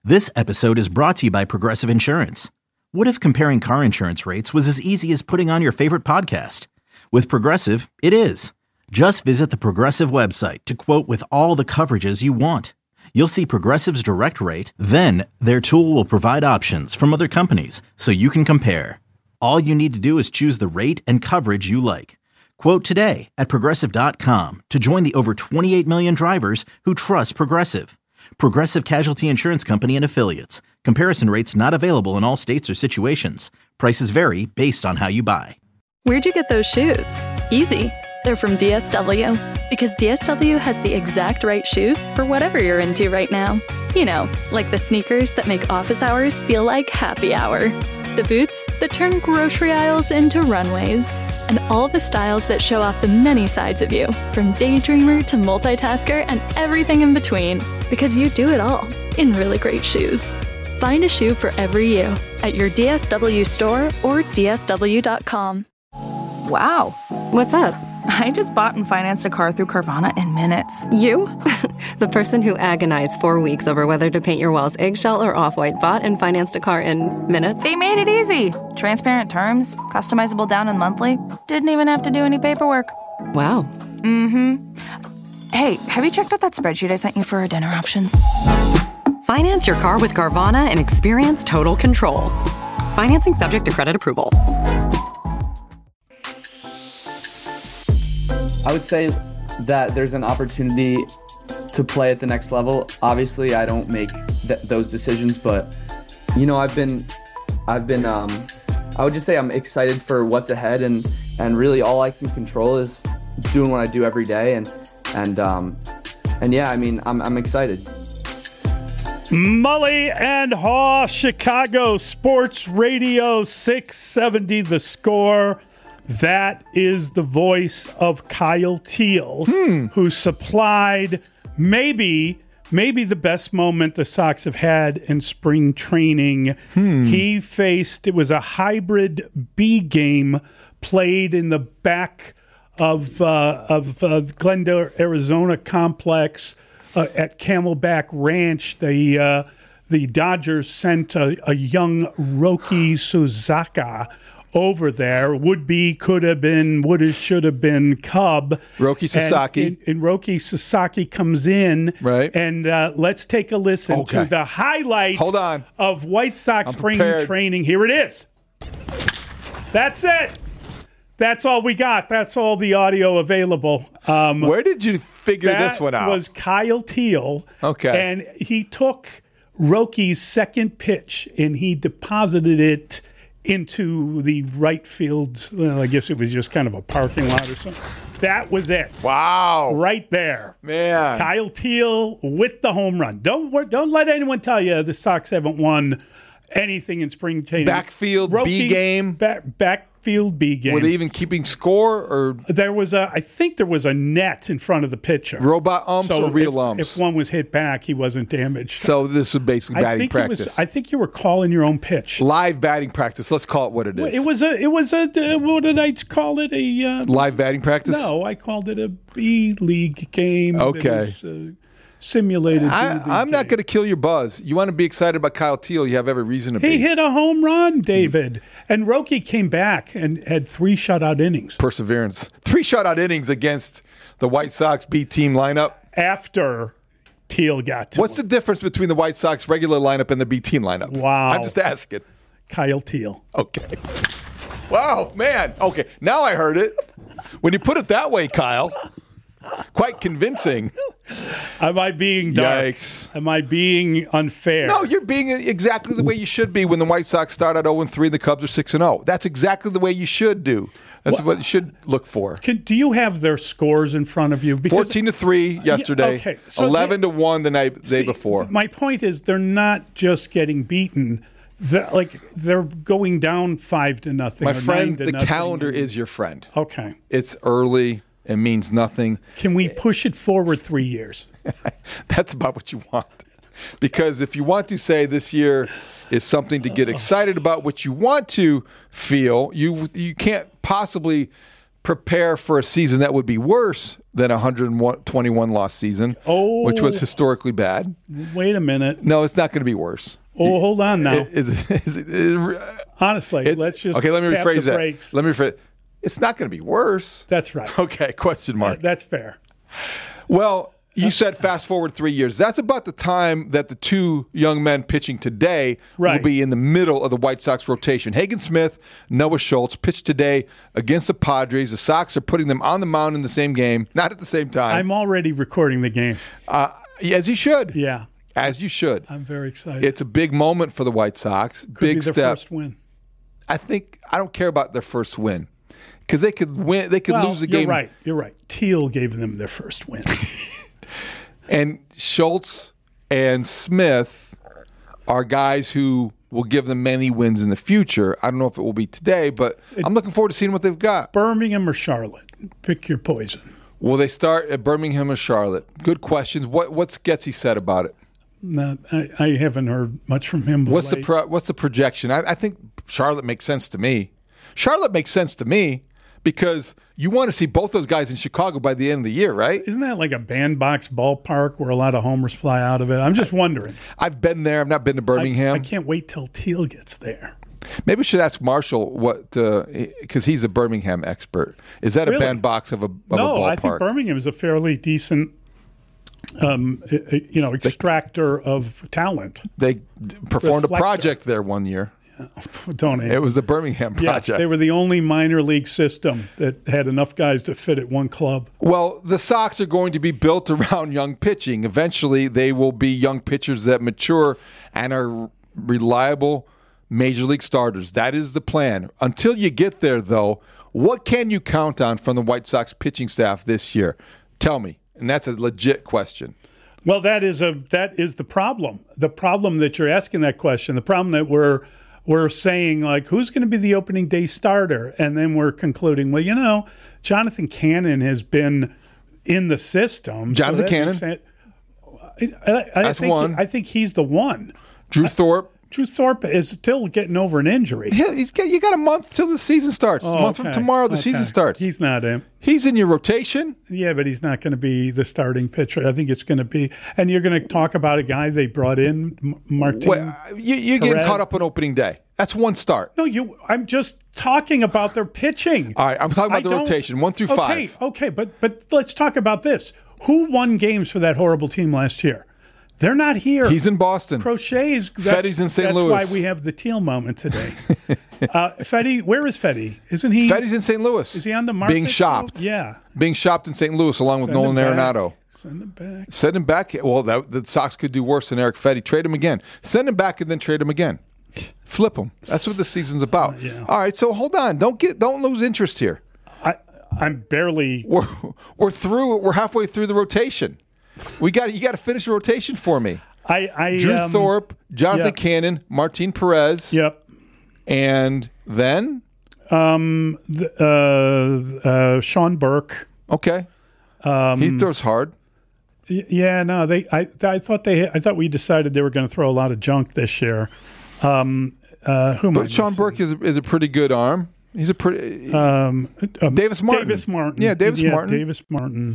This episode is brought to you by Progressive Insurance. What if comparing car insurance rates was as easy as putting on your favorite podcast? With Progressive, it is. Just visit the Progressive website to quote with all the coverages you want. You'll see Progressive's direct rate, then their tool will provide options from other companies so you can compare. All you need to do is choose the rate and coverage you like. Quote today at Progressive.com to join the over 28 million drivers who trust Progressive. Progressive Casualty Insurance Company and Affiliates. Comparison rates not available in all states or situations. Prices vary based on how you buy. Where'd you get those shoes? Easy. They're from DSW. Because DSW has the exact right shoes for whatever you're into right now. You know, like the sneakers that make office hours feel like happy hour. The boots that turn grocery aisles into runways. And all the styles that show off the many sides of you, from daydreamer to multitasker and everything in between. Because you do it all in really great shoes. Find a shoe for every you at your DSW store or DSW.com. Wow. What's up? I just bought and financed a car through Carvana in minutes. You? The person who agonized 4 weeks over whether to paint your walls eggshell or off-white bought and financed a car in minutes? They made it easy. Transparent terms, customizable down and monthly. Didn't even have to do any paperwork. Wow. Mm-hmm. Hey, have you checked out that spreadsheet I sent you for our dinner options? Finance your car with Carvana and experience total control. Financing subject to credit approval. I would say that there's an opportunity to play at the next level. Obviously, I don't make those decisions, but you know, I've been. I would just say I'm excited for what's ahead, and really all I can control is doing what I do every day, and yeah, I mean, I'm excited. Mully and Haw, Chicago Sports Radio 670 The Score. That is the voice of Kyle Teel, who supplied maybe the best moment the Sox have had in spring training. He faced, it was a hybrid B game played in the back of Glendale, Arizona complex at Camelback Ranch. The Dodgers sent a young Roki Suzaka over there. Could have been, should have been Cub. Roki Sasaki. And Roki Sasaki comes in. Right. And let's take a listen to the highlight of White Sox spring training. Here it is. That's it. That's all we got. That's all the audio available. Where did you figure this one out? That was Kyle Teel. Okay. And he took Roki's second pitch and he deposited it into the right field. Well, I guess it was just kind of a parking lot or something. That was it. Wow. Right there. Man. Kyle Teel with the home run. Don't let anyone tell you the Sox haven't won anything in spring training. Backfield B game. Backfield B game. Were they even keeping score, or I think there was a net in front of the pitcher. Robot umps or real umps? If one was hit back, he wasn't damaged. So this was basically batting practice. I think you were calling your own pitch. Live batting practice. Let's call it what it is. It was a what did I call it? A live batting practice? No, I called it a B league game. Okay. Simulated. I'm not going to kill your buzz. You want to be excited about Kyle Teel, you have every reason to be. He hit a home run, David. And Roki came back and had 3 shutout innings. Perseverance. 3 shutout innings against the White Sox B team lineup. After Teel got to What's the difference between the White Sox regular lineup and the B team lineup? Wow. I'm just asking. Kyle Teel. Okay. Wow, man. Okay, now I heard it. When you put it that way, Kyle, quite convincing. Am I being dark? Yikes. Am I being unfair? No, you're being exactly the way you should be when the White Sox start at 0-3 and the Cubs are 6-0. That's exactly the way you should do. That's what you should look for. Do you have their scores in front of you? 14-3 yesterday. Okay. So 11-1 the day before. My point is they're not just getting beaten. They're going down 5-0. My friend, the calendar is your friend. Okay. It's early. It means nothing. Can we push it forward 3 years? That's about what you want. Because if you want to say this year is something to get excited about, what you want to feel, you can't possibly prepare for a season that would be worse than a 121 loss season, which was historically bad. Wait a minute. No, it's not going to be worse. Oh, hold on now. Honestly, let's just okay. Let me tap rephrase the that. brakes. Let me rephrase. It's not going to be worse. That's right. Okay. Question mark. That's fair. Well, you said fast forward 3 years. That's about the time that the two young men pitching today will be in the middle of the White Sox rotation. Hagen Smith, Noah Schultz pitched today against the Padres. The Sox are putting them on the mound in the same game, not at the same time. I'm already recording the game. As you should. Yeah. As you should. I'm very excited. It's a big moment for the White Sox. Could big be their step. First win. I don't care about their first win because they could win. They could lose the game. You're right. Teal gave them their first win. And Schultz and Smith are guys who will give them many wins in the future. I don't know if it will be today, but I'm looking forward to seeing what they've got. Birmingham or Charlotte? Pick your poison. Will they start at Birmingham or Charlotte? Good questions. What's Getsy said about it? No, I haven't heard much from him. What's the projection? I think Charlotte makes sense to me. Charlotte makes sense to me because you want to see both those guys in Chicago by the end of the year, right? Isn't that like a bandbox ballpark where a lot of homers fly out of it? I'm just wondering. I've been there. I've not been to Birmingham. I can't wait till Teal gets there. Maybe we should ask Marshall because he's a Birmingham expert. Is that a bandbox of a ballpark? No, I think Birmingham is a fairly decent extractor of talent. They performed a project there one year. It was the Birmingham project. Yeah, they were the only minor league system that had enough guys to fit at one club. Well, the Sox are going to be built around young pitching. Eventually, they will be young pitchers that mature and are reliable major league starters. That is the plan. Until you get there, though, what can you count on from the White Sox pitching staff this year? Tell me. And that's a legit question. Well, that is the problem. The problem that you're asking that question, the problem that we're saying, like, who's going to be the opening day starter? And then we're concluding, well, Jonathan Cannon has been in the system. Jonathan Cannon? I think he's the one. Drew Thorpe is still getting over an injury. Yeah, you got a month till the season starts. A month from tomorrow, the season starts. He's not in. He's in your rotation. Yeah, but he's not going to be the starting pitcher. I think it's going to be. And you're going to talk about a guy they brought in, Martin. Well, you're getting caught up on opening day. That's one start. No, I'm just talking about their pitching. All right, I'm talking about the rotation, 1 through 5. Okay, but let's talk about this. Who won games for that horrible team last year? They're not here. He's in Boston. Crochet's. Fetty's in St. Louis. That's why we have the Teal moment today. Fetty, where is Fetty? Isn't he? Fetty's in St. Louis. Is he on the market? Being shopped. Yeah. Being shopped in St. Louis along with Nolan Arenado. Send him back. Send him back. Well, the Sox could do worse than Eric Fetty. Trade him again. Send him back and then trade him again. Flip him. That's what the season's about. Yeah. All right, so hold on. Don't lose interest here. I'm barely. We're through. We're halfway through the rotation. You got to finish the rotation for me. Drew Thorpe, Jonathan Cannon, Martin Perez. Yep. And then? Sean Burke. Okay. He throws hard. Yeah, no, I thought we decided they were going to throw a lot of junk this year. But Sean Burke is a pretty good arm. He's a pretty Davis Martin. Davis Martin. Yeah, Davis Martin. Davis Martin.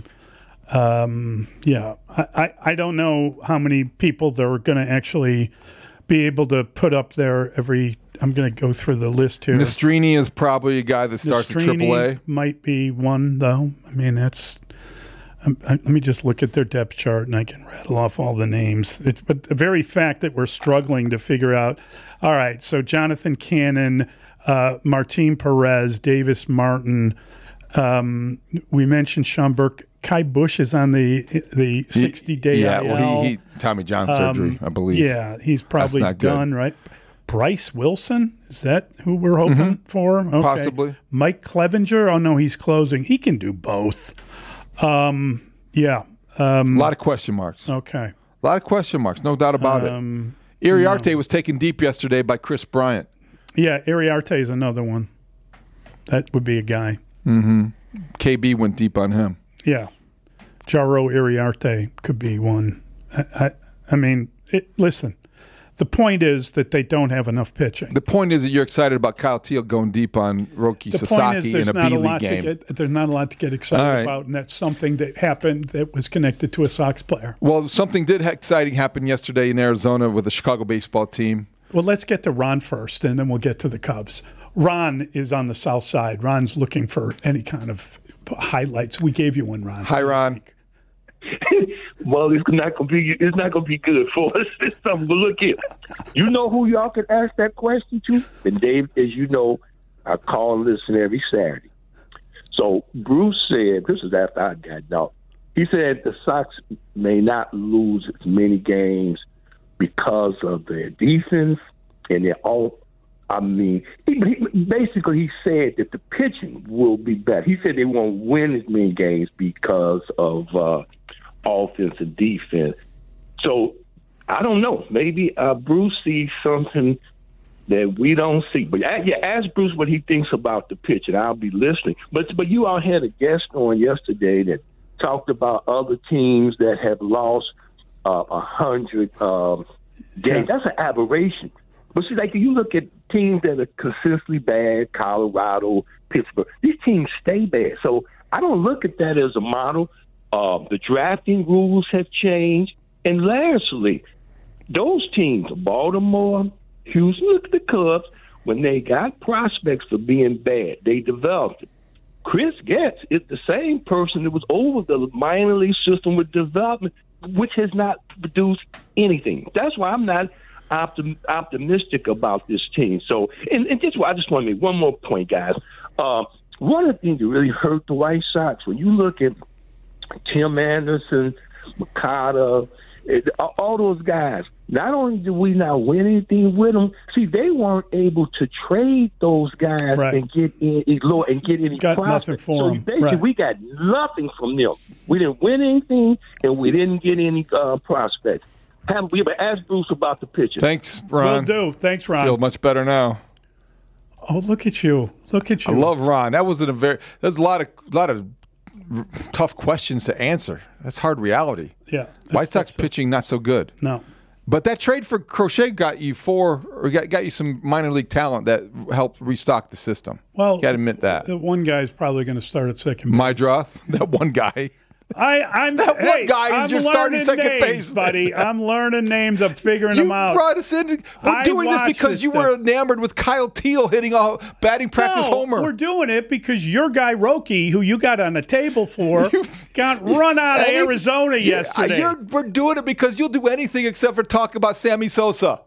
I don't know how many people they're going to actually be able to put up there every. I'm going to go through the list here. Nastrini is probably a guy that starts at AAA. Might be one though. I mean, that's. Let me just look at their depth chart, and I can rattle off all the names. But the very fact that we're struggling to figure out. All right, so Jonathan Cannon, Martin Perez, Davis Martin. We mentioned Sean Burke. Kai Bush is on the 60-day IL. Well, he Tommy John surgery, I believe. Yeah, he's probably done, right? Bryce Wilson, is that who we're hoping for? Okay. Possibly. Mike Clevenger, oh no, he's closing. He can do both. A lot of question marks. Okay. A lot of question marks, no doubt about it. Iriarte was taken deep yesterday by Chris Bryant. Yeah, Iriarte is another one. That would be a guy. Mm-hmm. KB went deep on him. Yeah. Jaro Iriarte could be one. I mean, listen, The point is that they don't have enough pitching. The point is that you're excited about Kyle Teal going deep on Roki Sasaki in a B-League game. There's not a lot to get excited about, and that's something that happened that was connected to a Sox player. Well, something exciting happen yesterday in Arizona with the Chicago baseball team. Well, let's get to Ron first, and then we'll get to the Cubs. Ron is on the south side. Ron's looking for any kind of highlights. We gave you one, Ron. Hi, Ron. Well, it's not gonna be good for us. But look here, you know who y'all can ask that question to? And Dave, as you know, I call and listen every Saturday. So Bruce said, this is after I got out. He said the Sox may not lose as many games because of their defense and their all. I mean, basically he said that the pitching will be better. He said they won't win as many games because of offense and defense. So I don't know. Maybe Bruce sees something that we don't see. But ask Bruce what he thinks about the pitch, and I'll be listening. But you all had a guest on yesterday that talked about other teams that have lost 100 games. That's an aberration. But see, like you look at teams that are consistently bad, Colorado, Pittsburgh, these teams stay bad. So I don't look at that as a model. The drafting rules have changed. And lastly, those teams, Baltimore, Houston, look at the Cubs, when they got prospects for being bad, they developed it. Chris Getz is the same person that was over the minor league system with development, which has not produced anything. That's why I'm not optimistic about this team. So, and just I just want to make one more point, guys. One of the things that really hurt the White Sox, when you look at Tim Anderson, Makata, all those guys, not only did we not win anything with them, see, they weren't able to trade those guys and get any prospects. Nothing for them. Basically, we got nothing from them. We didn't win anything, and we didn't get any prospects. We ask Bruce about the pitcher. Thanks, Ron. Will do. Thanks, Ron. Feel much better now. Oh, look at you! Look at you! I love Ron. There's a lot of tough questions to answer. That's hard reality. Yeah. White Sox pitching not so good. No. But that trade for Crochet got you got you some minor league talent that helped restock the system. Well, you got to admit that. The one guy's probably going to start at second base. Mydroth, that one guy. I'm your starting second base, buddy. I'm learning names. I'm figuring them out. You brought us in. We're doing this because you were enamored with Kyle Teal hitting a batting practice homer. We're doing it because your guy Roki, who you got on the table for, got run out of Arizona yesterday. We're doing it because you'll do anything except for talk about Sammy Sosa.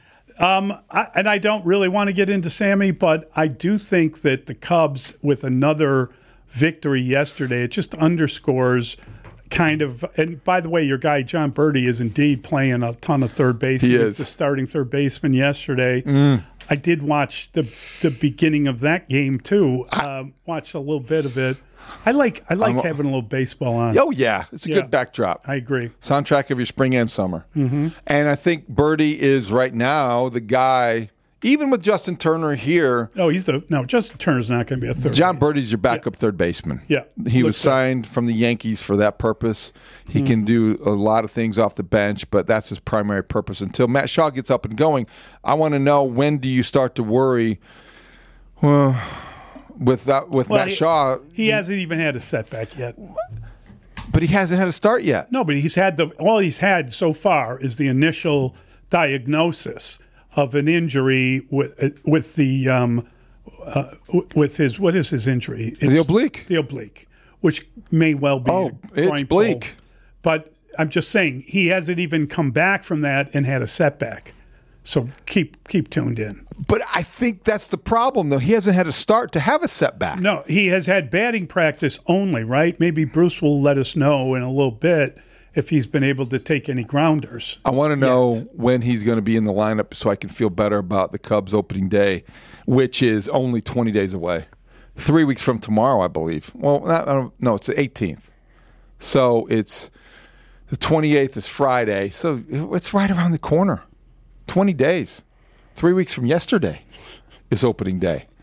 And I don't really want to get into Sammy, but I do think that the Cubs, with another victory yesterday, it just underscores kind of, and by the way, your guy John Birdie is indeed playing a ton of third base. He was the starting third baseman yesterday. I did watch the beginning of that game too. Watched a little bit of it. I like having a little baseball on. Oh yeah, it's a good backdrop. I agree. Soundtrack of your spring and summer. Mm-hmm. And I think Birdie is right now the guy. Even with Justin Turner here. Oh, Justin Turner's not going to be a third. John Birdie's your backup third baseman. Yeah. He was signed from the Yankees for that purpose. He can do a lot of things off the bench, but that's his primary purpose. Until Matt Shaw gets up and going, I want to know, when do you start to worry with Matt Shaw? He hasn't even had a setback yet. But he hasn't had a start yet. No, but all he's had so far is the initial diagnosis of an injury with his, what is his injury? The oblique. The oblique, which may well be it's bleak. But I'm just saying, he hasn't even come back from that and had a setback. So keep tuned in. But I think that's the problem, though. He hasn't had a start to have a setback. No, he has had batting practice only, right? Maybe Bruce will let us know in a little bit if he's been able to take any grounders. I want to know when he's going to be in the lineup so I can feel better about the Cubs opening day, which is only 20 days away. 3 weeks from tomorrow, I believe. Well, no, it's the 18th. So it's the 28th is Friday. So it's right around the corner. 20 days. 3 weeks from yesterday is opening day.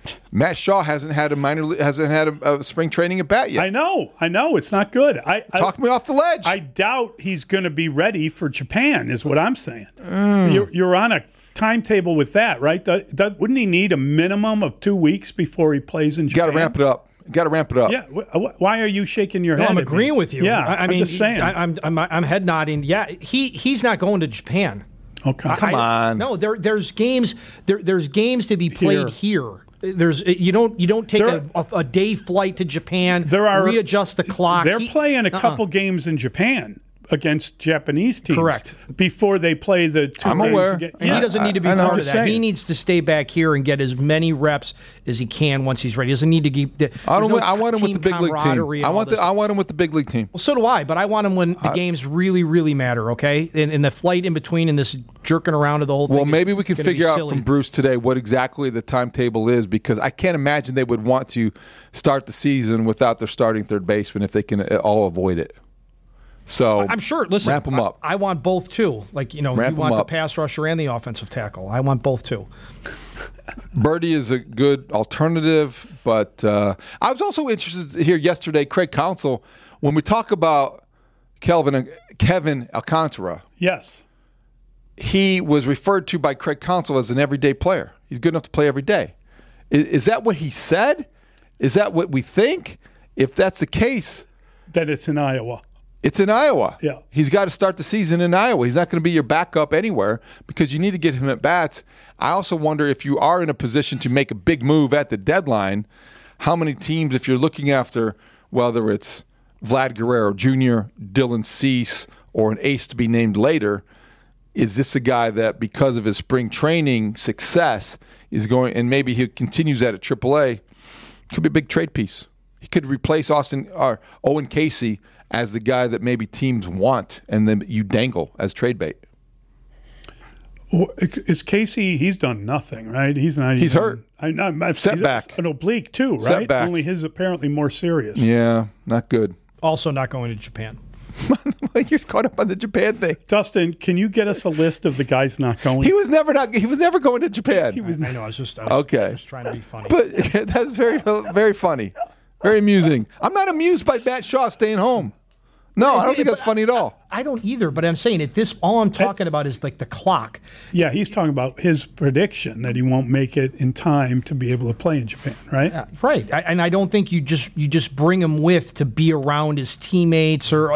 Matt Shaw hasn't had a spring training at bat yet. I know. It's not good. Talk me off the ledge. I doubt he's going to be ready for Japan, is what I'm saying. You're on a timetable with that, right? Wouldn't he need a minimum of 2 weeks before he plays in Japan? Got to ramp it up. Yeah. Why are you shaking your head? I'm agreeing with you. Yeah. I mean, I'm just saying. I'm head nodding. Yeah. He's not going to Japan. Okay. Come on. No, there's games. There's games to be played here. You don't take a day flight to Japan. Readjust the clock. They're playing a couple games in Japan against Japanese teams. Correct. Before they play the 2 I'm games aware. again. And he doesn't need to be part of that. Saying. He needs to stay back here and get as many reps as he can once he's ready. He doesn't need to keep. I want him with the big league team. I want him with the big league team. Well, so do I, but I want him when the games really, really matter. Okay, and the flight in between and this jerking around of the whole thing. Well, maybe we can figure out from Bruce today what exactly the timetable is, because I can't imagine they would want to start the season without their starting third baseman if they can all avoid it. So I'm sure. Listen, ramp them up. I want both too. Like you want the pass rusher and the offensive tackle. I want both too. Birdie is a good alternative, but I was also interested to hear yesterday Craig Counsell when we talk about Kevin Alcantara. Yes, he was referred to by Craig Counsell as an everyday player. He's good enough to play every day. Is that what he said? Is that what we think? If that's the case, then it's in Iowa. It's in Iowa. Yeah. He's got to start the season in Iowa. He's not going to be your backup anywhere because you need to get him at bats. I also wonder if you are in a position to make a big move at the deadline, how many teams, if you're looking after, whether it's Vlad Guerrero Jr., Dylan Cease, or an ace to be named later, is this a guy that because of his spring training success is going, and maybe he continues that at AAA, could be a big trade piece. He could replace Owen Casey as the guy that maybe teams want, and then you dangle as trade bait. Is Casey? He's done nothing, right? He's not. He's hurt. Setback. An oblique too, right? Setback. Only his apparently more serious. Yeah, not good. Also, not going to Japan. You're caught up on the Japan thing. Dustin, can you get us a list of the guys not going? He was never going to Japan. I know. I was just trying to be funny. But that's very, very funny, very amusing. I'm not amused by Matt Shaw staying home. No, I don't think that's funny at all. I don't either, but I'm saying all I'm talking about is like the clock. Yeah, he's talking about his prediction that he won't make it in time to be able to play in Japan, right? Yeah, right. And I don't think you just bring him with to be around his teammates or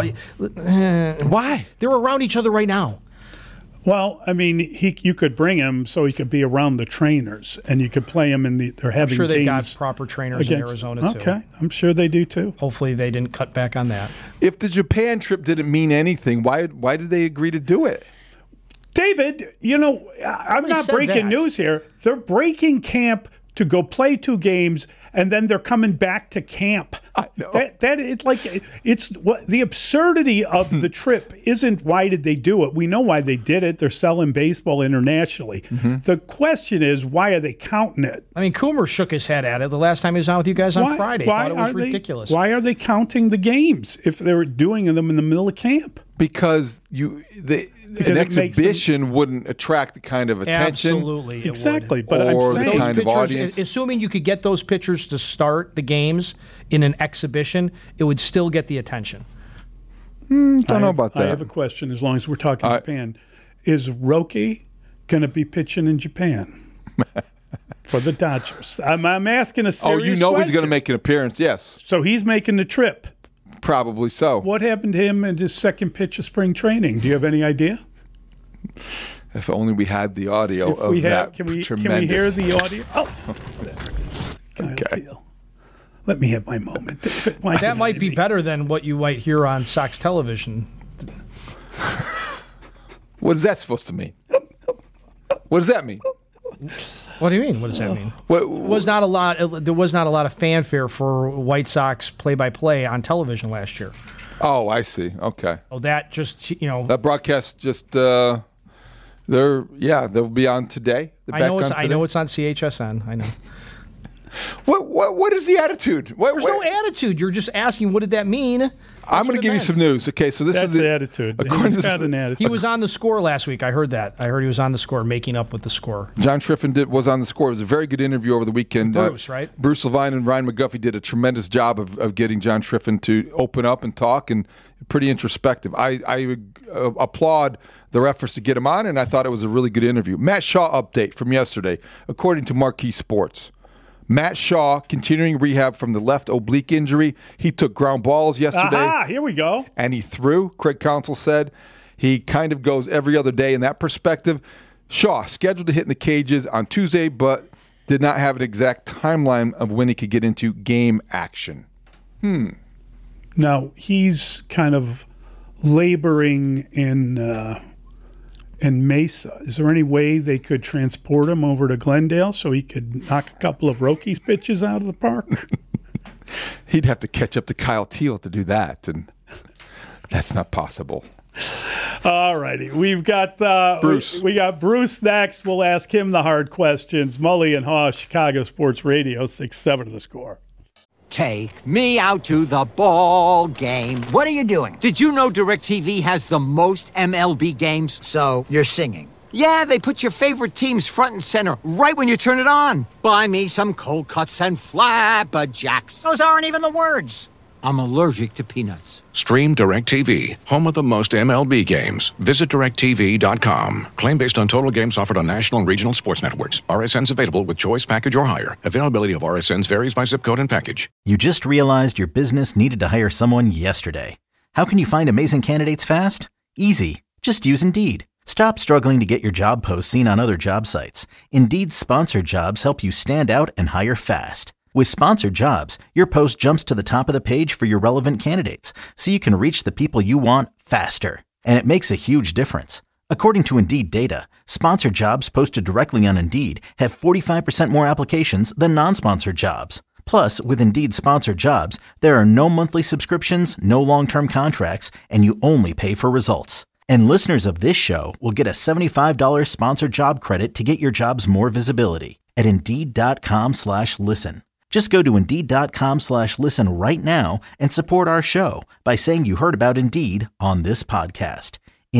why? They're around each other right now. Well, I mean, you could bring him so he could be around the trainers, and you could play him in they're having. I'm sure they got games proper trainers in Arizona too. Okay, I'm sure they do too. Hopefully, they didn't cut back on that. If the Japan trip didn't mean anything, why did they agree to do it? David, I'm not breaking news here. They're breaking camp to go play 2 games, and then they're coming back to camp. I know. It's what the absurdity of the trip isn't why did they do it? We know why they did it. They're selling baseball internationally. Mm-hmm. The question is, why are they counting it? I mean, Coomer shook his head at it the last time he was on with you guys on Friday. Thought it was ridiculous. Why are they counting the games if they're doing them in the middle of camp? Because an exhibition wouldn't attract the kind of attention. Absolutely, exactly. Would. But I'm saying the kind of audience. Assuming you could get those pitchers to start the games in an exhibition, it would still get the attention. Don't know about that. I have a question. As long as we're talking Japan, is Roki going to be pitching in Japan for the Dodgers? I'm asking a serious question. He's going to make an appearance. Yes. So he's making the trip. Probably so. What happened to him in his second pitch of spring training? Do you have any idea? If only we had the audio of that. Can we Tremendous. hear the audio? Oh, there it is. Okay. Let me have my moment, David. That might be better than what you might hear on Sox television. What is that supposed to mean? What does that mean? What do you mean? What does that mean? There was not a lot of fanfare for White Sox play-by-play on television last year. Oh, I see. Okay. Oh, that just that broadcast just they'll be on today. I know it's on CHSN. I know. What is the attitude? There's no attitude. You're just asking, what did that mean? I'm going to give you some news. Okay, so this That's is the attitude. According He's got an attitude. He was on the score last week. I heard that. I heard he was on the score, making up with the score. John Triffin was on the score. It was a very good interview over the weekend. Bruce, right? Bruce Levine and Ryan McGuffey did a tremendous job of getting John Triffin to open up and talk, and pretty introspective. I applaud their efforts to get him on, and I thought it was a really good interview. Matt Shaw update from yesterday, according to Marquee Sports. Matt Shaw continuing rehab from the left oblique injury. He took ground balls yesterday. Aha, here we go. And he threw. Craig Counsell said he kind of goes every other day in that perspective. Shaw scheduled to hit in the cages on Tuesday, but did not have an exact timeline of when he could get into game action. Now, he's kind of laboring in Mesa. Is there any way they could transport him over to Glendale so he could knock a couple of Rockies pitches out of the park? He'd have to catch up to Kyle Teel to do that, and that's not possible. All righty. We've got Bruce. We got Bruce next. We'll ask him the hard questions. Mully and Haw, Chicago Sports Radio, 6-7 The Score. Take me out to the ball game. What are you doing? Did you know DirecTV has the most MLB games? So, you're singing. Yeah, they put your favorite teams front and center right when you turn it on. Buy me some cold cuts and flapjacks. Those aren't even the words. I'm allergic to peanuts. Stream DirecTV, home of the most MLB games. Visit DirecTV.com. Claim based on total games offered on national and regional sports networks. RSNs available with choice package or higher. Availability of RSNs varies by zip code and package. You just realized your business needed to hire someone yesterday. How can you find amazing candidates fast? Easy. Just use Indeed. Stop struggling to get your job posts seen on other job sites. Indeed's sponsored jobs help you stand out and hire fast. With sponsored jobs, your post jumps to the top of the page for your relevant candidates, so you can reach the people you want faster. And it makes a huge difference. According to Indeed data, sponsored jobs posted directly on Indeed have 45% more applications than non-sponsored jobs. Plus, with Indeed sponsored jobs, there are no monthly subscriptions, no long-term contracts, and you only pay for results. And listeners of this show will get a $75 sponsored job credit to get your jobs more visibility at Indeed.com/listen. Just go to Indeed.com/listen right now and support our show by saying you heard about Indeed on this podcast.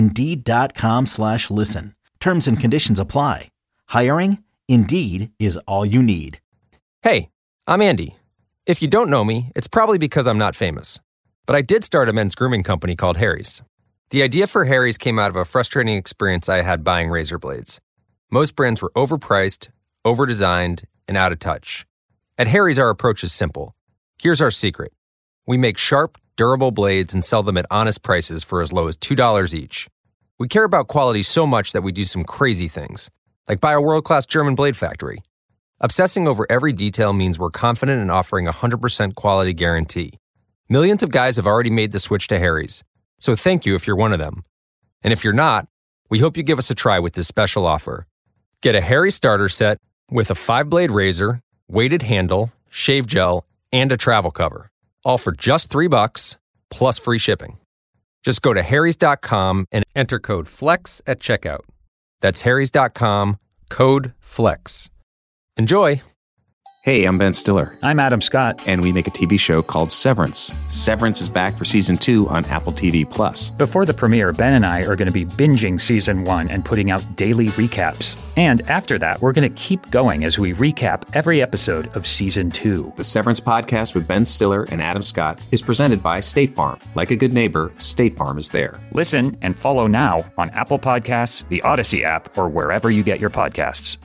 Indeed.com/listen. Terms and conditions apply. Hiring? Indeed is all you need. Hey, I'm Andy. If you don't know me, it's probably because I'm not famous. But I did start a men's grooming company called Harry's. The idea for Harry's came out of a frustrating experience I had buying razor blades. Most brands were overpriced, overdesigned, and out of touch. At Harry's, our approach is simple. Here's our secret. We make sharp, durable blades and sell them at honest prices for as low as $2 each. We care about quality so much that we do some crazy things, like buy a world-class German blade factory. Obsessing over every detail means we're confident in offering a 100% quality guarantee. Millions of guys have already made the switch to Harry's, so thank you if you're one of them. And if you're not, we hope you give us a try with this special offer. Get a Harry's starter set with a 5-blade razor, weighted handle, shave gel, and a travel cover. All for just $3 plus free shipping. Just go to harrys.com and enter code FLEX at checkout. That's harrys.com, code FLEX. Enjoy! Hey, I'm Ben Stiller. I'm Adam Scott. And we make a TV show called Severance. Severance is back for Season 2 on Apple TV+. Before the premiere, Ben and I are going to be binging Season 1 and putting out daily recaps. And after that, we're going to keep going as we recap every episode of Season 2. The Severance podcast with Ben Stiller and Adam Scott is presented by State Farm. Like a good neighbor, State Farm is there. Listen and follow now on Apple Podcasts, the Odyssey app, or wherever you get your podcasts.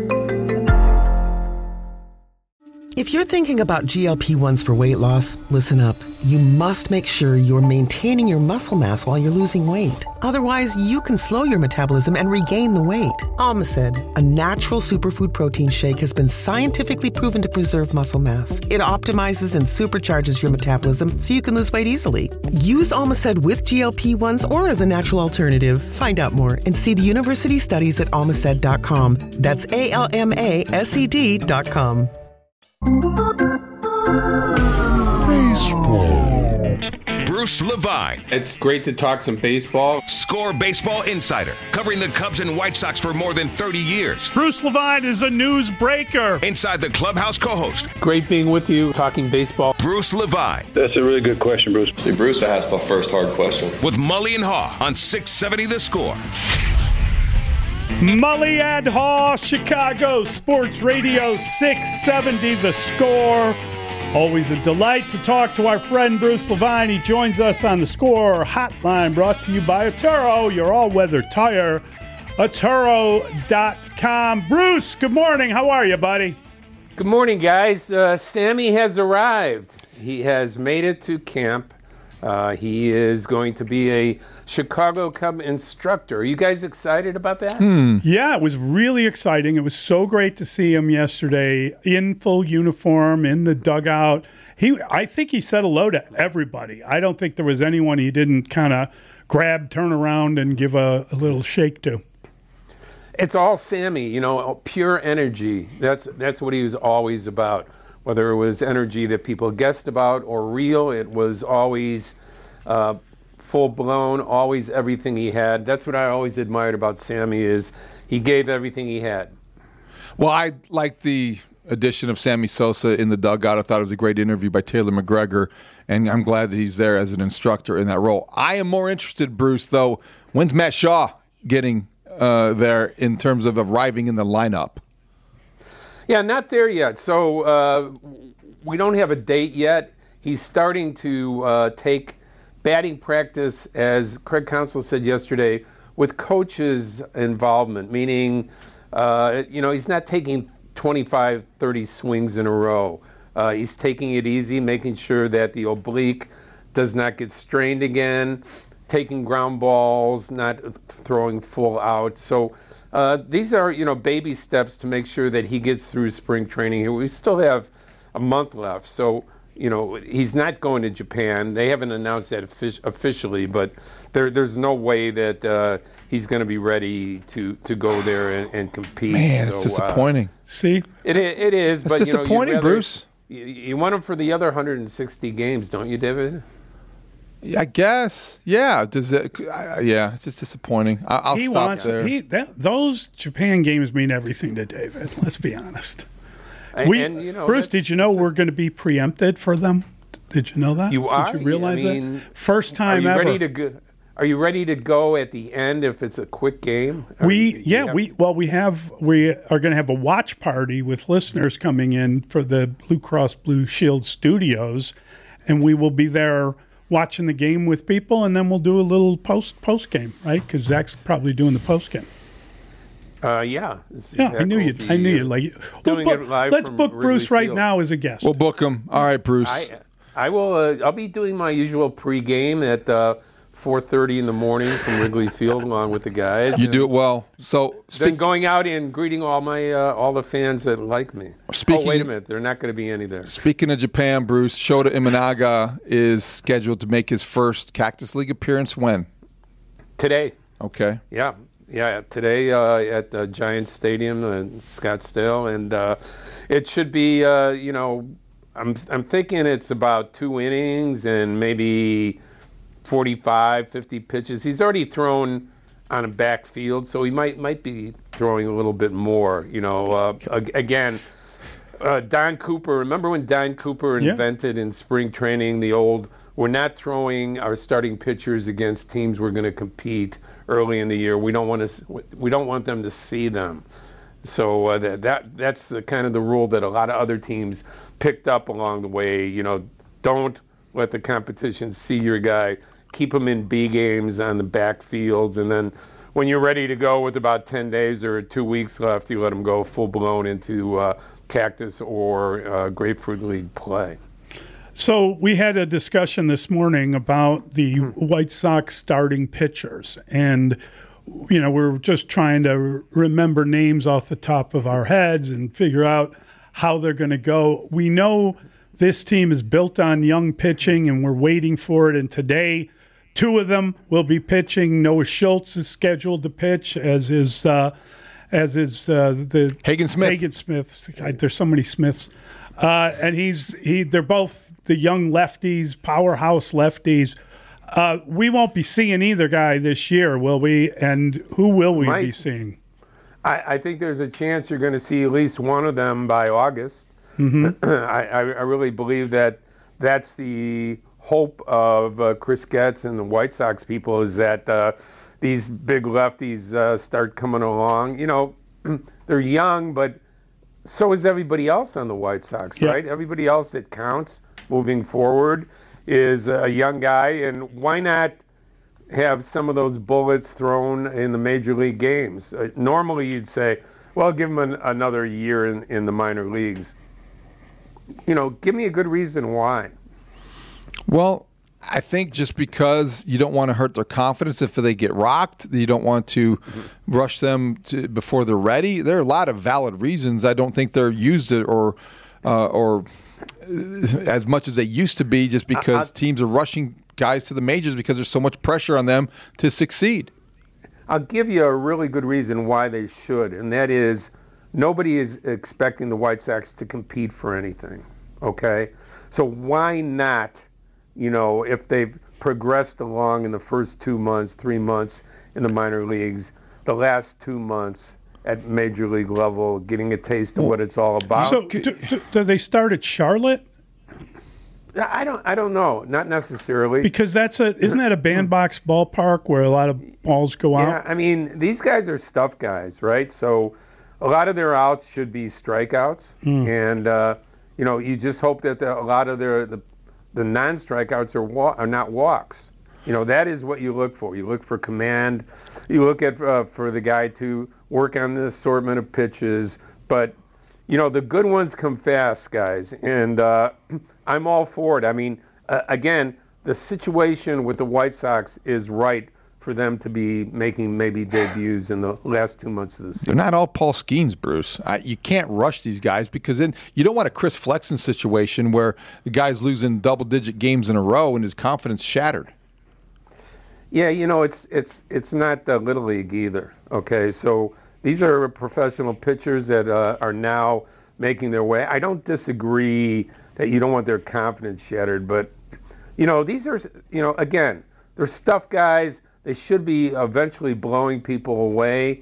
If you're thinking about GLP-1s for weight loss, listen up. You must make sure you're maintaining your muscle mass while you're losing weight. Otherwise, you can slow your metabolism and regain the weight. Almacid, a natural superfood protein shake, has been scientifically proven to preserve muscle mass. It optimizes and supercharges your metabolism so you can lose weight easily. Use Almacid with GLP-1s or as a natural alternative. Find out more and see the university studies at almacid.com. That's ALMASED.com. Baseball. Bruce Bruce Levine. It's great to talk some baseball. Score Baseball Insider, covering the Cubs and White Sox for more than 30 years. Bruce Levine is a newsbreaker. Inside the Clubhouse co-host. Great being with you, talking baseball. Bruce Levine. That's a really good question, Bruce. See, Bruce asked the first hard question. With Mully and Haw on 670 The Score. Mully and Haw, Chicago Sports Radio 670 The Score. Always a delight to talk to our friend Bruce Levine. He joins us on the Score Hotline, brought to you by Atturo, your all-weather tire. Atturo.com. Bruce, good morning. How are you, buddy? Good morning, guys. Sammy has arrived. He has made it to camp. He is going to be a Chicago Cub instructor. Are you guys excited about that? Yeah, it was really exciting. It was so great to see him yesterday in full uniform, in the dugout. I think he said hello to everybody. I don't think there was anyone he didn't kind of grab, turn around, and give a little shake to. It's all Sammy, pure energy. That's what he was always about. Whether it was energy that people guessed about or real, it was always full-blown, always everything he had. That's what I always admired about Sammy, is he gave everything he had. Well, I like the addition of Sammy Sosa in the dugout. I thought it was a great interview by Taylor McGregor, and I'm glad that he's there as an instructor in that role. I am more interested, Bruce, though, when's Matt Shaw getting there in terms of arriving in the lineup? Yeah, not there yet. So we don't have a date yet. He's starting to take batting practice, as Craig Counsell said yesterday, with coaches' involvement, meaning, he's not taking 25, 30 swings in a row. He's taking it easy, making sure that the oblique does not get strained again, taking ground balls, not throwing full out. So these are, baby steps to make sure that he gets through spring training. We still have a month left. So, he's not going to Japan. They haven't announced that officially, but there's no way that he's going to be ready to go there and compete. Man, it's disappointing. See? It is. It's disappointing, Bruce. You want him for the other 160 games, don't you, David? I guess, yeah. It's just disappointing. I'll stop there. Those Japan games mean everything to David. Let's be honest. Bruce, did you know we're going to be preempted for them? Did you know that? You are? Did you realize that? First time ever. Are you ready to go at the end if it's a quick game? We are going to have a watch party with listeners coming in for the Blue Cross Blue Shield studios, and we will be there watching the game with people, and then we'll do a little post game, right? Because Zach's probably doing the post game. Yeah. I knew you'd like it. Let's book Bruce right now as a guest. We'll book him. All right, Bruce. I will. I'll be doing my usual pregame at 4:30 in the morning from Wrigley Field, along with the guys. You do it well. So then going out and greeting all the fans that like me. Wait a minute, they're not going to be any there. Speaking of Japan, Bruce, Shota Imanaga is scheduled to make his first Cactus League appearance when? Today. Okay. Yeah, today at the Giants Stadium in Scottsdale, and it should be, I'm thinking it's about 2 innings and maybe 45, 50 pitches. He's already thrown on a backfield, so he might be throwing a little bit more. Again, Don Cooper. Remember when Don Cooper invented in spring training the old, we're not throwing our starting pitchers against teams we're going to compete early in the year. We don't want them to see them. So that's the kind of the rule that a lot of other teams picked up along the way. Don't let the competition see your guy. Keep him in B games on the backfields, and then when you're ready to go with about 10 days or 2 weeks left, you let him go full-blown into Cactus or Grapefruit League play. So we had a discussion this morning about the White Sox starting pitchers, and we're just trying to remember names off the top of our heads and figure out how they're going to go. We know this team is built on young pitching, and we're waiting for it. And today, 2 of them will be pitching. Noah Schultz is scheduled to pitch, as is the Hagen Smith. Hagen Smith. There's so many Smiths, and they're both the young lefties, powerhouse lefties. We won't be seeing either guy this year, will we? And who will we be seeing? I think there's a chance you're going to see at least one of them by August. Mm-hmm. I really believe that that's the hope of Chris Getz and the White Sox people, is that these big lefties start coming along. You know, they're young, but so is everybody else on the White Sox, right? Everybody else that counts moving forward is a young guy, and why not have some of those bullets thrown in the major league games? Normally you'd say, well, give him another year in the minor leagues. You know, give me a good reason why. Well, I think just because you don't want to hurt their confidence if they get rocked, you don't want to rush them before they're ready. There are a lot of valid reasons. I don't think they're used or as much as they used to be, just because teams are rushing guys to the majors because there's so much pressure on them to succeed. I'll give you a really good reason why they should, and that is nobody is expecting the White Sox to compete for anything, okay? So why not, you know, if they've progressed along in the first 2 months, 3 months in the minor leagues, the last 2 months at major league level, getting a taste of what it's all about. So do they start at Charlotte? I don't know. Not necessarily. Because isn't that a bandbox ballpark where a lot of balls go out? Yeah, I mean, these guys are stuff guys, right? So a lot of their outs should be strikeouts. And, you know, you just hope that a lot of the non-strikeouts are not walks. You know, that is what you look for. You look for command. You look at for the guy to work on the assortment of pitches. But, you know, the good ones come fast, guys. And I'm all for it. I mean, again, the situation with the White Sox is right for them to be making maybe debuts in the last 2 months of the season. They're not all Paul Skeens, Bruce. You can't rush these guys because then you don't want a Chris Flexen situation where the guy's losing double-digit games in a row and his confidence shattered. Yeah, you know, it's not Little League either, okay? So these are professional pitchers that are now making their way. I don't disagree that you don't want their confidence shattered, but, you know, these are, you know, again, they're stuff guys. They should be eventually blowing people away.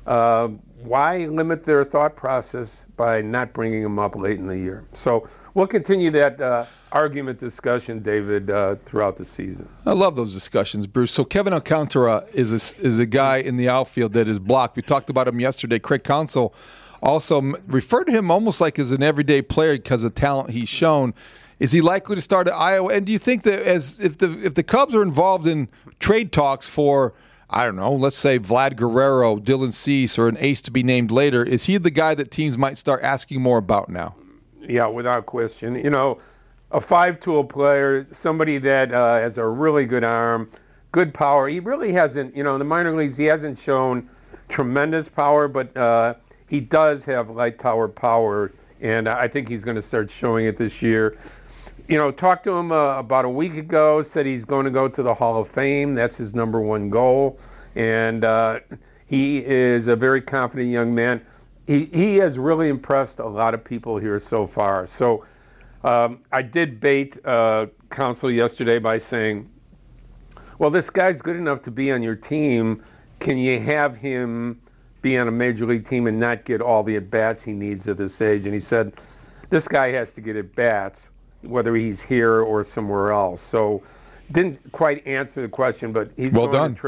Why limit their thought process by not bringing them up late in the year? So we'll continue that argument discussion, David, throughout the season. I love those discussions, Bruce. So Kevin Alcantara is a guy in the outfield that is blocked. We talked about him yesterday. Craig Counsell also referred to him almost like as an everyday player because of the talent he's shown. Is he likely to start at Iowa? And do you think that if the Cubs are involved in trade talks for, I don't know, let's say Vlad Guerrero, Dylan Cease, or an ace to be named later, is he the guy that teams might start asking more about now? Yeah, without question. You know, a five-tool player, somebody that has a really good arm, good power. He really hasn't, you know, in the minor leagues, he hasn't shown tremendous power, but he does have light tower power, and I think he's going to start showing it this year. You know, talked to him about a week ago, said he's going to go to the Hall of Fame. That's his number one goal. And he is a very confident young man. He has really impressed a lot of people here so far. So I did bait Counsell yesterday by saying, well, this guy's good enough to be on your team. Can you have him be on a major league team and not get all the at-bats he needs at this age? And he said, this guy has to get at-bats, whether he's here or somewhere else. So didn't quite answer the question, but he's going to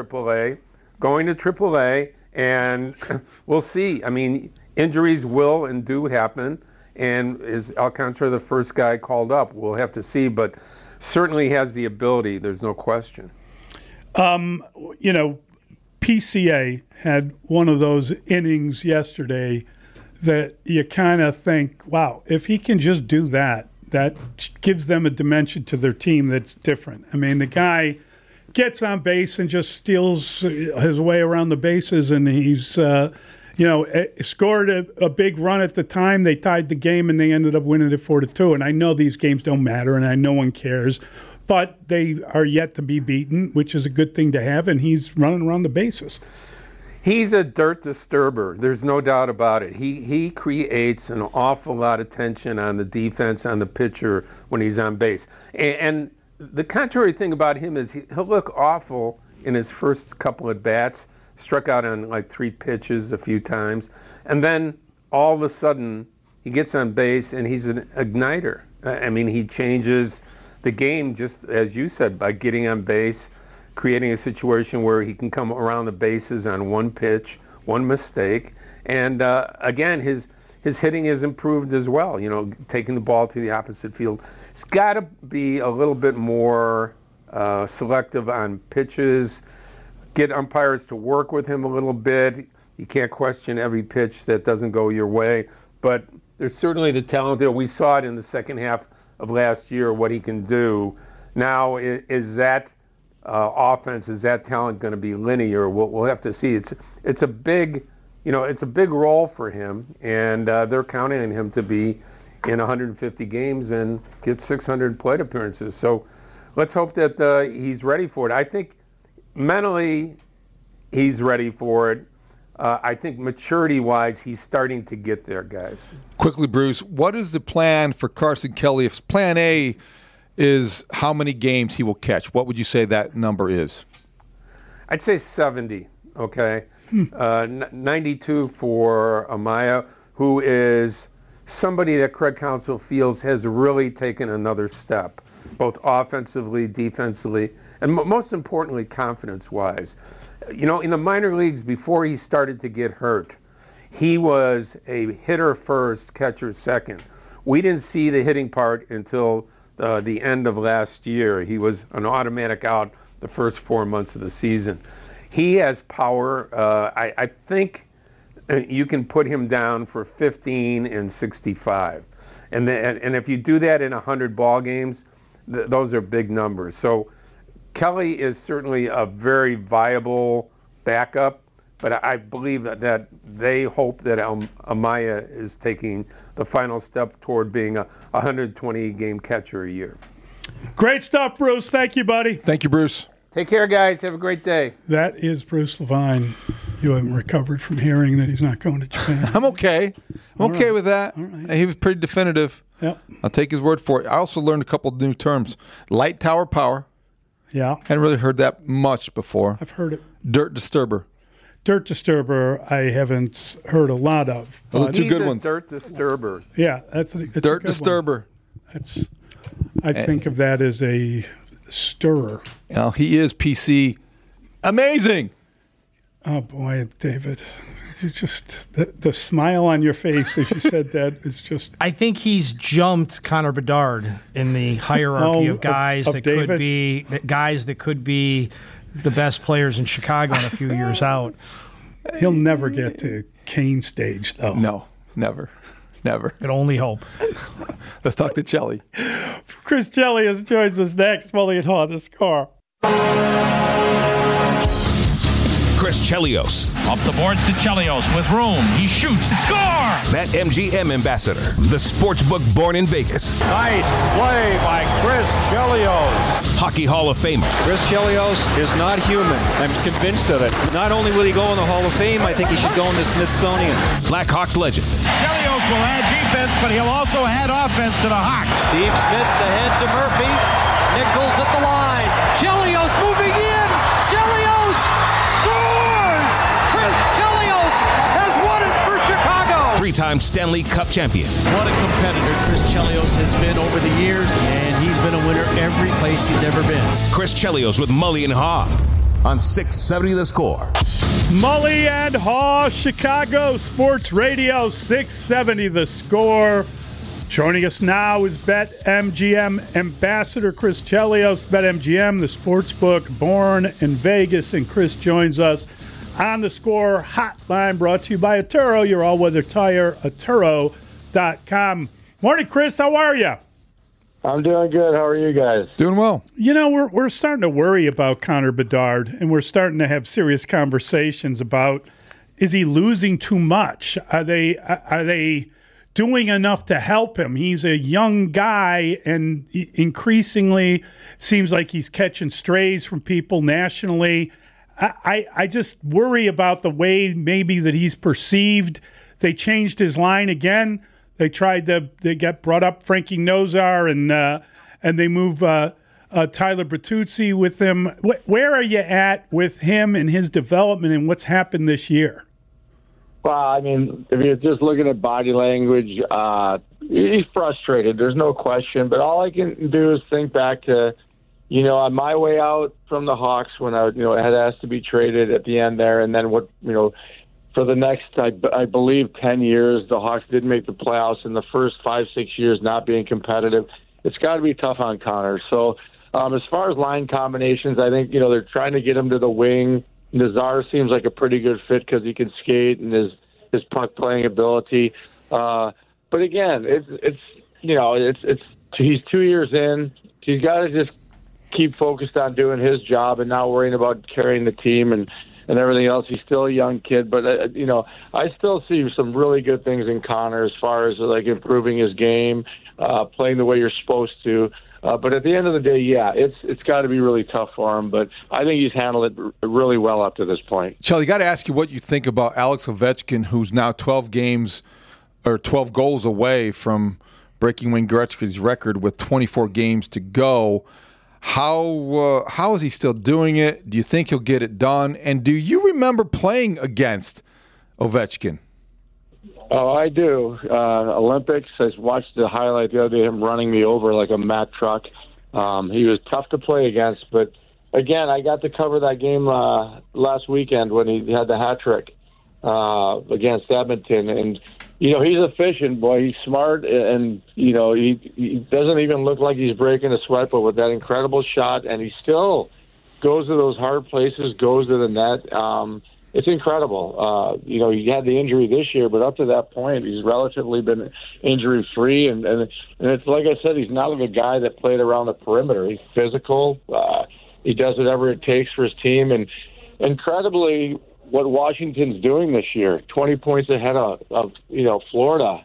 AAA, and we'll see. I mean, injuries will and do happen, and is Alcantara the first guy called up? We'll have to see, but certainly has the ability. There's no question. You know, PCA had one of those innings yesterday that you kind of think, wow, if he can just do that, that gives them a dimension to their team that's different. I mean, the guy gets on base and just steals his way around the bases, and he's, scored a big run at the time. They tied the game, and they ended up winning it 4-2. And I know these games don't matter, and I know one cares, but they are yet to be beaten, which is a good thing to have, and he's running around the bases. He's a dirt disturber. There's no doubt about it. He creates an awful lot of tension on the defense, on the pitcher when he's on base. And the contrary thing about him is he'll look awful in his first couple at bats, struck out on like 3 pitches a few times, and then all of a sudden he gets on base and he's an igniter. I mean, he changes the game, just as you said, by getting on base, creating a situation where he can come around the bases on 1 pitch, 1 mistake, and again, his hitting has improved as well. Taking the ball to the opposite field. It's got to be a little bit more selective on pitches. Get umpires to work with him a little bit. You can't question every pitch that doesn't go your way, but there's certainly the talent there. We saw it in the second half of last year, what he can do. Now, is that offense, is that talent going to be linear? We'll have to see. It's a big, it's a big role for him, and they're counting on him to be in 150 games and get 600 plate appearances. So let's hope that he's ready for it. I think mentally he's ready for it. I think maturity-wise, he's starting to get there, guys. Quickly, Bruce, what is the plan for Carson Kelly? If plan A is how many games he will catch, what would you say that number is? I'd say 70, okay? 92 for Amaya, who is somebody that Craig Counsell feels has really taken another step, both offensively, defensively, and most importantly, confidence-wise. In the minor leagues, before he started to get hurt, he was a hitter first, catcher second. We didn't see the hitting part until the end of last year. He was an automatic out the first 4 months of the season. He has power. I think you can put him down for 15 and 65. And if you do that in 100 ball games, those are big numbers. So Kelly is certainly a very viable backup, but I believe that they hope that Amaya is taking the final step toward being a 120-game catcher a year. Great stuff, Bruce. Thank you, buddy. Thank you, Bruce. Take care, guys. Have a great day. That is Bruce Levine. You haven't recovered from hearing that he's not going to Japan. I'm okay. I'm okay with that. All right. He was pretty definitive. Yep. I'll take his word for it. I also learned a couple of new terms. Light tower power. Yeah. Hadn't really heard that much before. I've heard it. Dirt disturber. Dirt disturber, I haven't heard a lot of. Those are 2 good ones. Dirt disturber. Yeah, that's a dirt good disturber. One. I think of that as a stirrer. Now, he is PC amazing. Oh boy, David, you just the smile on your face as you said that is just. I think he's jumped Connor Bedard in the hierarchy of guys that David? could be the best players in Chicago in a few years out. He'll never get to Kane stage, though. No, never. Can only hope. Let's talk to Chelly. Chris Chelios joins us next. Mully and Haw, The Score. Chris Chelios. Up the boards to Chelios with room. He shoots. Score! BetMGM ambassador. The sportsbook born in Vegas. Nice play by Chris Chelios. Hockey Hall of Famer. Chris Chelios is not human. I'm convinced of it. Not only will he go in the Hall of Fame, I think he should go in the Smithsonian. Blackhawks legend. Chelios will add defense, but he'll also add offense to the Hawks. Steve Smith ahead to Murphy. Nichols at the line. Chelios moving in. Chelios scores! Chris Chelios has won it for Chicago. 3-time Stanley Cup champion. What a competitor Chris Chelios has been over the years, and he's been a winner every place he's ever been. Chris Chelios with Mully and Haw on 670 The Score. Mully and Haw, Chicago Sports Radio 670 The Score. Joining us now is BetMGM ambassador Chris Chelios. BetMGM, the sportsbook born in Vegas, and Chris joins us on The Score hotline, brought to you by Atturo, your all-weather tire, Atturo.com. Morning, Chris. How are you? I'm doing good. How are you guys? Doing well. You know, we're starting to worry about Connor Bedard, and we're starting to have serious conversations about, is he losing too much? Are they doing enough to help him? He's a young guy, and increasingly seems like he's catching strays from people nationally. I just worry about the way maybe that he's perceived. They changed his line again. They tried to get brought up Frankie Nozar, and they move Tyler Bertuzzi with him. Where are you at with him and his development and what's happened this year? Well, I mean, if you're just looking at body language, he's frustrated. There's no question. But all I can do is think back to, on my way out from the Hawks when I had asked to be traded at the end there, and then for the next, I believe, 10 years, the Hawks didn't make the playoffs in the first 5-6 years, not being competitive. It's got to be tough on Connor. So as far as line combinations, I think, they're trying to get him to the wing. Nazar seems like a pretty good fit because he can skate and his puck playing ability. But again, he's 2 years in. He's got to just keep focused on doing his job and not worrying about carrying the team and everything else. He's still a young kid, but I still see some really good things in Connor as far as like improving his game, playing the way you're supposed to. But at the end of the day, yeah, it's got to be really tough for him. But I think he's handled it really well up to this point. Charlie, got to ask you what you think about Alex Ovechkin, who's now 12 goals away from breaking Wayne Gretzky's record with 24 games to go. How is he still doing it? Do you think he'll get it done? And do you remember playing against Ovechkin? Oh, I do. Olympics, I watched the highlight the other day, him running me over like a Mack truck. He was tough to play against, but again, I got to cover that game last weekend when he had the hat trick against Edmonton. And, he's efficient, boy. He's smart, and, he doesn't even look like he's breaking a sweat, but with that incredible shot, and he still goes to those hard places, goes to the net. It's incredible. He had the injury this year, but up to that point, he's relatively been injury-free. And it's like I said, he's not like a guy that played around the perimeter. He's physical. He does whatever it takes for his team. And incredibly, what Washington's doing this year, 20 points ahead of Florida,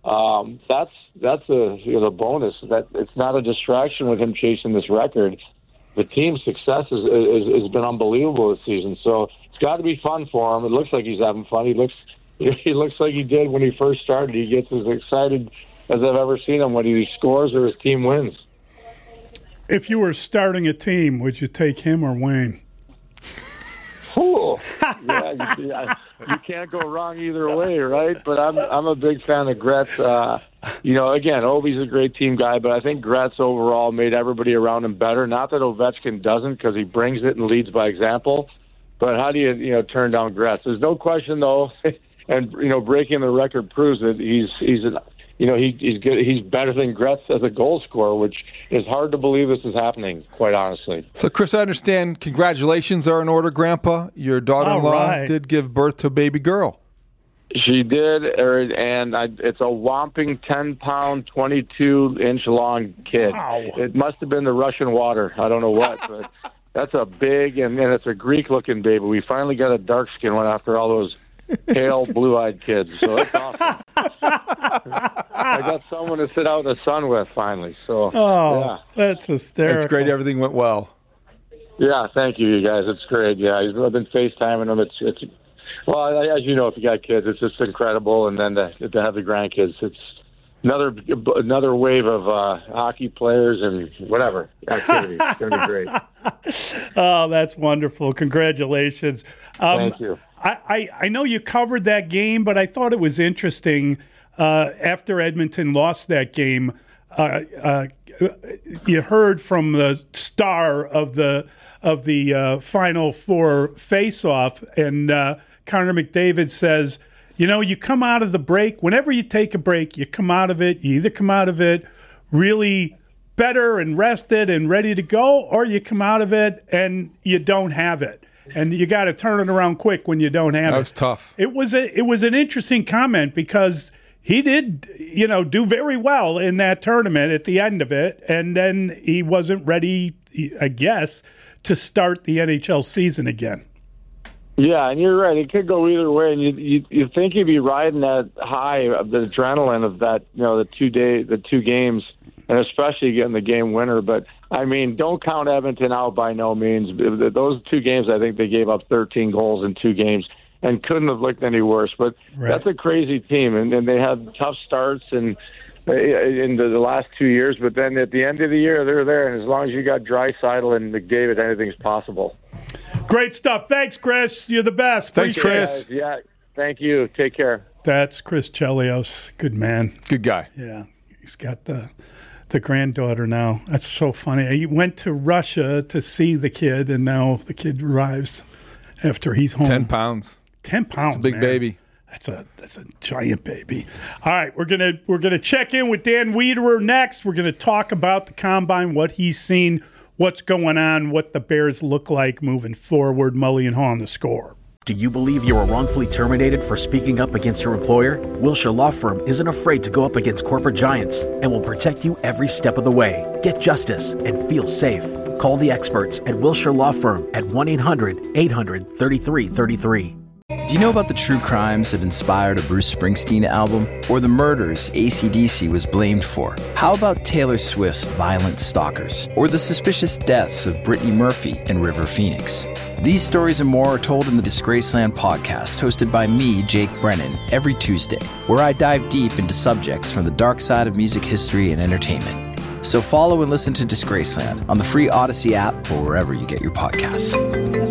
that's a bonus. That it's not a distraction with him chasing this record. The team's success has been unbelievable this season. So it's got to be fun for him. It looks like he's having fun. He looks like he did when he first started. He gets as excited as I've ever seen him when he scores or his team wins. If you were starting a team, would you take him or Wayne? Cool. Yeah, you can't go wrong either way, right? But I'm a big fan of Gretz. Again, Ovi's a great team guy, but I think Gretz overall made everybody around him better. Not that Ovechkin doesn't, because he brings it and leads by example. But how do you turn down Gretz? There's no question though, and breaking the record proves that he's good. He's better than Gretz as a goal scorer, which is hard to believe this is happening, quite honestly. So, Chris, I understand congratulations are in order, Grandpa. Your daughter-in-law did give birth to a baby girl. She did, and it's a whopping 10-pound, 22-inch long kid. Wow. It must have been the Russian water. I don't know what, but that's a big, and it's a Greek-looking baby. We finally got a dark-skinned one after all those pale, blue-eyed kids. So that's awesome. I got someone to sit out in the sun with finally. So, yeah. That's hysterical. It's great. Everything went well. Yeah, thank you guys. It's great. Yeah, I've been FaceTiming them. It's well, as you know, if you got kids, it's just incredible. And then to have the grandkids, it's another wave of hockey players and whatever activities. It's going to be great. Oh, that's wonderful. Congratulations. Thank you. I know you covered that game, but I thought it was interesting. After Edmonton lost that game, you heard from the star of the Final Four face-off, and Connor McDavid says, you come out of the break. Whenever you take a break, you come out of it. You either come out of it really better and rested and ready to go, or you come out of it and you don't have it. And you got to turn it around quick when you don't have it. That was tough. It was an interesting comment because he did, do very well in that tournament at the end of it, and then he wasn't ready, I guess, to start the NHL season again. Yeah, and you're right. It could go either way, and you think you'd be riding that high of the adrenaline of that, the 2 games, and especially getting the game winner. But I mean, don't count Edmonton out by no means. Those 2 games, I think they gave up 13 goals in 2 games and couldn't have looked any worse. But That's a crazy team, and they had tough starts, and in the last 2 years. But then at the end of the year, they're there. And as long as you got Draisaitl and McDavid, anything's possible. Great stuff. Thanks, Chris. You're the best. Thanks, Chris. Yeah, thank you. Take care. That's Chris Chelios. Good man. Good guy. Yeah. He's got the granddaughter now. That's so funny. He went to Russia to see the kid, and now the kid arrives after he's home. 10 pounds. 10 pounds, It's a big baby. That's a giant baby. All right, we're gonna check in with Dan Wiederer next. We're gonna talk about the combine, what he's seen, what's going on, what the Bears look like moving forward. Mully and Haw on The Score. Do you believe you were wrongfully terminated for speaking up against your employer? Wilshire Law Firm isn't afraid to go up against corporate giants and will protect you every step of the way. Get justice and feel safe. Call the experts at Wilshire Law Firm at 1-800-800-3333. Do you know about the true crimes that inspired a Bruce Springsteen album? Or the murders AC/DC was blamed for? How about Taylor Swift's Violent Stalkers? Or the suspicious deaths of Brittany Murphy and River Phoenix? These stories and more are told in the Disgraceland podcast, hosted by me, Jake Brennan, every Tuesday, where I dive deep into subjects from the dark side of music history and entertainment. So follow and listen to Disgraceland on the free Odyssey app or wherever you get your podcasts.